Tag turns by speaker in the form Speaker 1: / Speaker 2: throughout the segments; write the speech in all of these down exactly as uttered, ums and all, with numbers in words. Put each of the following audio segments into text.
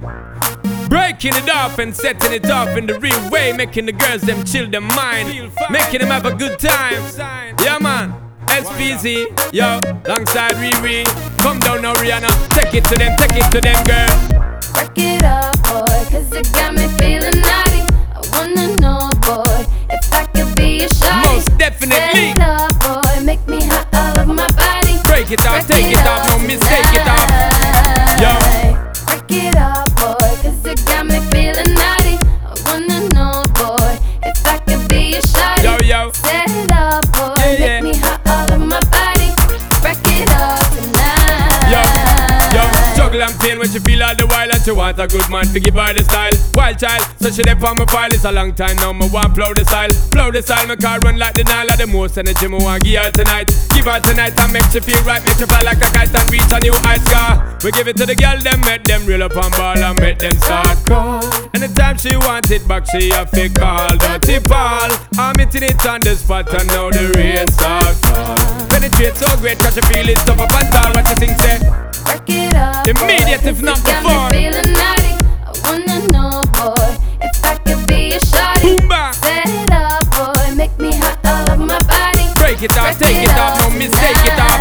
Speaker 1: Breaking it off and setting it off in the real way, making the girls them chill their mind, making them have a good time. Yeah man, S P Z, yo, alongside Riri. Come down now Rihanna, take it to them, take it to them girl.
Speaker 2: Break it up boy, cause it got me feeling naughty. I wanna know boy, if I could be your shawty.
Speaker 1: Most definitely.
Speaker 2: Set it up boy, make me hot all over my body.
Speaker 1: Break it off,
Speaker 2: Break
Speaker 1: take it,
Speaker 2: it
Speaker 1: off,
Speaker 2: up
Speaker 1: no mistake it off. Yo.
Speaker 2: Break it up boy, cause it got me feeling naughty. I wanna know boy, if I could be your shawty.
Speaker 1: Yo, yo.
Speaker 2: Set it up boy,
Speaker 1: Yeah, yeah.
Speaker 2: make me hot all over my body. Break it up tonight.
Speaker 1: Yo, yo, juggle and pain when she feel all the while, and she want a good man to give her the style. Wild child, so she dey on my file. It's a long time now, me want plow the style. Plow the style, my car run like the Nile. The most energy me want give her tonight. Give her tonight and make she feel right. Make she fly like a kite and reach a new high scar. We give it to the girl, them make them reel up on ball and make them start call. Anytime she want it back, she a fake call. Dirty Paul, I'm hitting it on the spot and now the rain start fall. Penetrate so great, cause she feel it tough up and tall. What you think say?
Speaker 2: Break it up
Speaker 1: Immediate
Speaker 2: boy,
Speaker 1: if not
Speaker 2: cause it got
Speaker 1: before.
Speaker 2: me feeling naughty. I wanna know boy, if I could be your shawty.
Speaker 1: Boomba.
Speaker 2: Set it up boy, make me hot all over my body.
Speaker 1: Break it off,
Speaker 2: Break
Speaker 1: take it off, no mistake it off.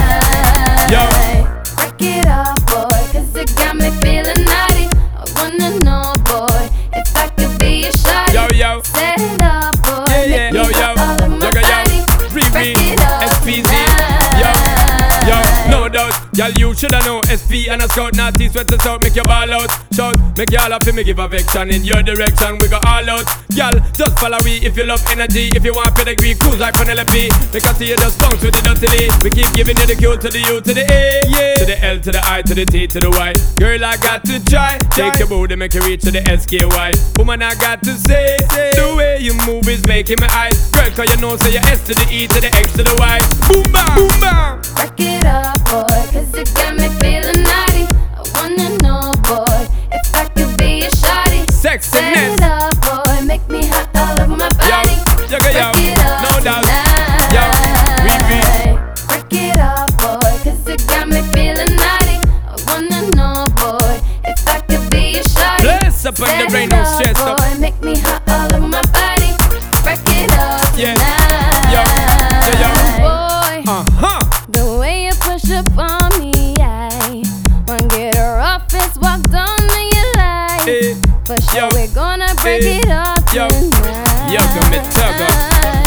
Speaker 1: Yo.
Speaker 2: Break it up boy, cause it got me feeling naughty. I wanna know boy, if I could be your shawty.
Speaker 1: Yo, yo.
Speaker 2: Set it up boy,
Speaker 1: Yeah, yeah.
Speaker 2: make
Speaker 1: Yo,
Speaker 2: me
Speaker 1: yo.
Speaker 2: hot all over my
Speaker 1: Jugga, yo.
Speaker 2: body.
Speaker 1: Riri,
Speaker 2: Break it up
Speaker 1: S P Z. Yo, yo, no doubt. Y'all you shoulda know S P and a scout, not east, west and south. Make your ball out, shout, make y'all up, me give affection in your direction. We go all out, y'all. Just follow we if you love energy. If you want pedigree, cruise like Penelope. Make I see you just bounce with the dirty D. We keep giving you the Q to the U to the A, yeah. To the L to the I to the T to the Y. Girl, I got to try. Take your booty, make you reach to the S K Y. Woman, I got to say, the way you move is making me eyes. Girl, cause you know, so you S to the E to the X to the Y. Boom, bam, boom, bam.
Speaker 2: Break it up boy, cause it got me feeling naughty. I wanna know boy, if I could be your shawty. Set
Speaker 1: Sexiness.
Speaker 2: it up boy, make me hot all over my
Speaker 1: Yo,
Speaker 2: body.
Speaker 1: jugga, yo,
Speaker 2: Break it up
Speaker 1: no doubt.
Speaker 2: tonight.
Speaker 1: Yo, Riri.
Speaker 2: Break it up boy, cause it got me feeling naughty. I wanna know boy, if I could be your shawty.
Speaker 1: Bless up on the
Speaker 2: Set
Speaker 1: brain,
Speaker 2: it
Speaker 1: no
Speaker 2: up,
Speaker 1: stress up.
Speaker 2: boy, make me hot all over my body. Break it up
Speaker 1: Yeah.
Speaker 2: tonight.
Speaker 1: Yo, yo, yo.
Speaker 2: Boy,
Speaker 1: Uh-huh.
Speaker 2: the way you push up on me, I wanna get rough and walk down to your life.
Speaker 1: Eh,
Speaker 2: For sure
Speaker 1: yo,
Speaker 2: we're gonna break
Speaker 1: eh,
Speaker 2: it up
Speaker 1: yo,
Speaker 2: tonight.
Speaker 1: yo, go me jugga.